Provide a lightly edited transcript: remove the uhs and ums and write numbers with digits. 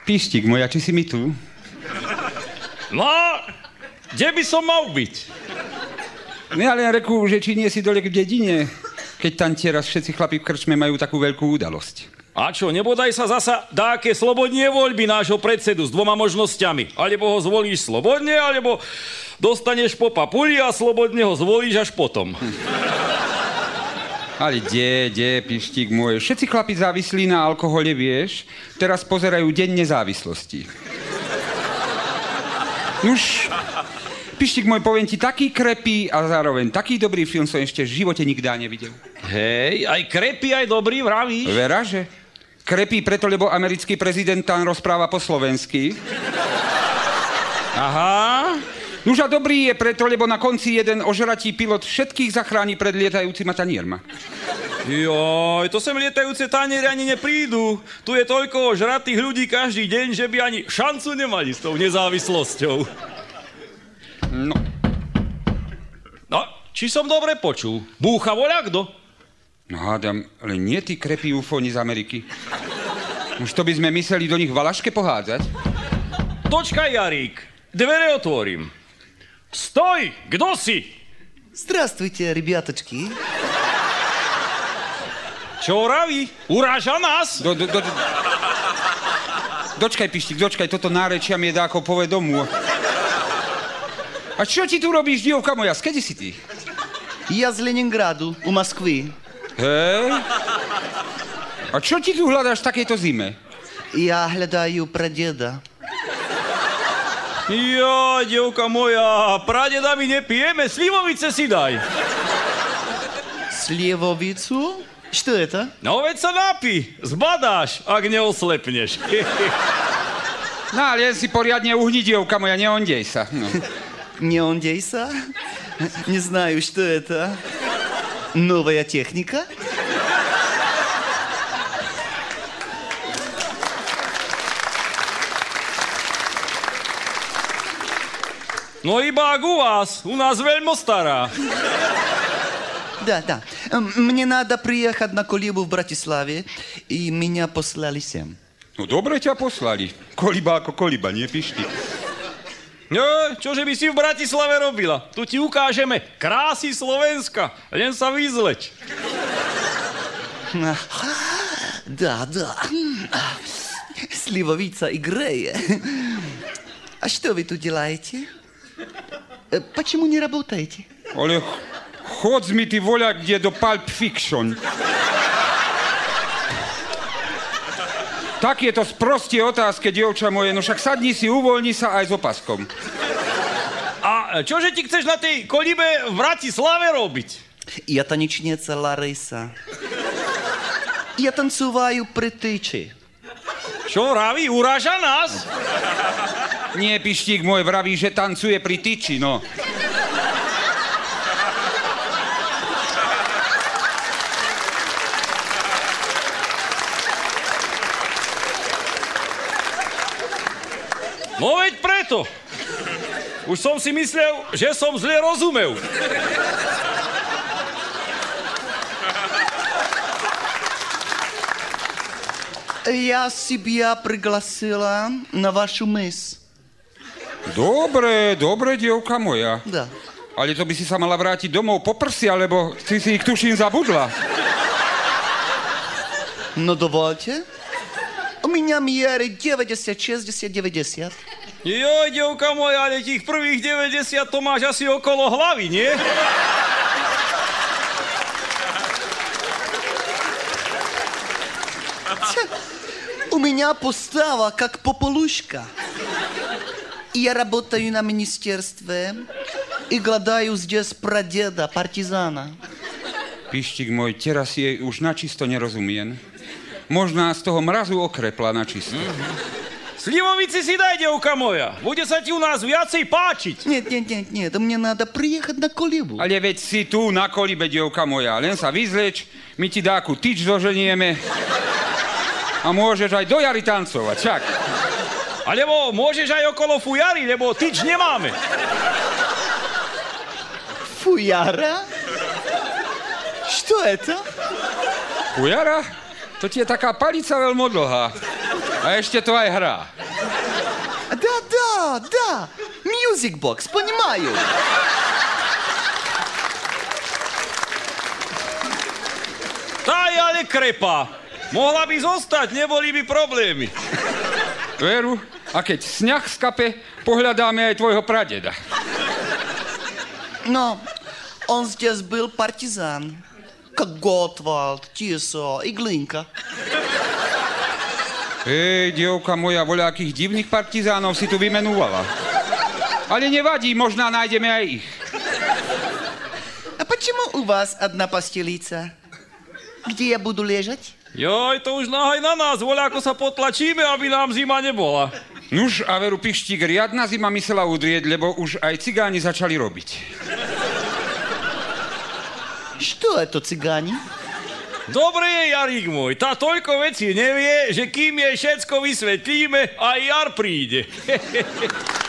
Pištík moja, či si mi tu? No, kde by som mal byť? Ja len reku, že či nie si dole v dedine, keď tam teraz všetci chlapi v krčme majú takú veľkú udalosť. A čo, nebodaj sa zasa dáke slobodnie voľby nášho predsedu s 2 možnosťami. Alebo ho zvolíš slobodne, alebo dostaneš po papuli a slobodne ho zvolíš až potom. Ale kde, Pištík môj, všetci chlapi závislí na alkohole, vieš, teraz pozerajú Deň nezávislosti. Nuž, Pištík môj, poviem ti, taký krepý a zároveň taký dobrý film som ešte v živote nikdy nevidel. Hej, aj krepý, aj dobrý, vravíš? Veráže? Krepí preto, lebo americký prezident tam rozpráva po slovensky. Aha. Nuž a dobrý je preto, lebo na konci jeden ožratí pilot všetkých zachráni pred lietajúcima tanierma. Joj, to sem lietajúce taniery ani neprídu. Tu je toľko ožratých ľudí každý deň, že by ani šancu nemali s tou nezávislosťou. No, či som dobre počul? Búcha voľakdo? No hádam, ale nie tí krepí ufóni z Ameriky. Už to by sme mysleli do nich valaške pohádzať. Počkaj, Jarík, dvere otvorím. Stoj, kdo si? Здравствуйте, ребяточки. Čo vraví? Uráža nás? Dočkaj, Pištík, dočkaj, toto nárečia mi je dáko povedomu. A čo ti tu robíš, dievka moja? Skedy si ty? Я з Ленинграду, у Москвы. Hej? A čo ti tu hľadáš v takejto zime? Я hľadаю прадеда. Jo, dievka moja, pradeda my nepijeme, slivovice si daj. Sливовицу? Что это? No veď sa napí, zbadáš, ak neoslepneš. No, ale len si poriadne uhni, dievka moja, neondej sa. No. Не ондейса? Не знаю, что это. Новая техника? No iba ak u vás, u nás veľmi stará. Да. Мне надо приехать на колибу в Братиславе, и меня послали sem. No dobre ťa poslali. Koliba ako koliba, nie Pištík? No, čože by si v Bratislave robila? Tu ti ukážeme krásy Slovenska, len sa vyzleď. Да. Сливовица играет. А что вы тут делаете? Почему не работаете? Ale chodz mi ty voľa kde do Pulp Fiction. Tak je to sprostie otázke, dievča moje, no však sadni si, uvoľni sa aj s opaskom. A čože ti chceš na tej kolibe v Bratislave robiť? Я танечница Лариса. Я танцеваю при тычи. Čo vraví? Uráža nás? Nie, Pištík môj, vraví, že tancuje pri tyči, no. No veď preto. Už som si myslel, že som zle rozumel. Я себя пригласила на вашу мыс. Dobre, dievka moja. Да. Ale to by si sa mala vrátiť domov po prsia, lebo si ich tuším zabudla. Ну, довольте. У меня меры 90, 60, 90. Joj, dievka moja, ale tých prvých 90 to máš asi okolo hlavy, nie? У меня постава как попелушка. Я работаю на министерстве и гладаю здесь прадеда, партизана. Pištík môj, teraz jej už načisto nerozumiem. Možná z toho mrazu okrepla načisto. Slivovici si daj, dievka moja. Bude sa ti u nás viacej páčiť. Нет, мне надо приехать на колибу. Ale veď si tu na kolibe, dievka moja. Len sa vyzleč, my ti dáku tyč doženieme a môžeš aj do jary tancovať, však. Alebo môžeš aj okolo fujary, lebo tyč nemáme. Фуяра? Что это? Fujara? To ti je taká palica veľmi dlhá. A ešte to aj hrá. Music box, понимаю. Tá je ale krepa. Mohla by zostať, neboli by problémy. Veru, a keď sňah skape, pohľadáme aj tvojho pradeda. Но он здесь был партизан. Как Готвальд, Тисо и Глинка. Hej, dievka moja, voľakých divných partizánov si tu vymenúvala. Ale nevadí, možná nájdeme aj ich. А почему у вас одна постелица? Где я буду лежать? Joj, to už nahaj na nás, voľako sa potlačíme, aby nám zima nebola. Nuž, a veru, Pištík, riadna zima myslela udrieť, lebo už aj cigáni začali robiť. Что это цыгане? Dobre je, Jarík môj, tá toľko vecí nevie, že kým jej všetko vysvetlíme, aj jar príde.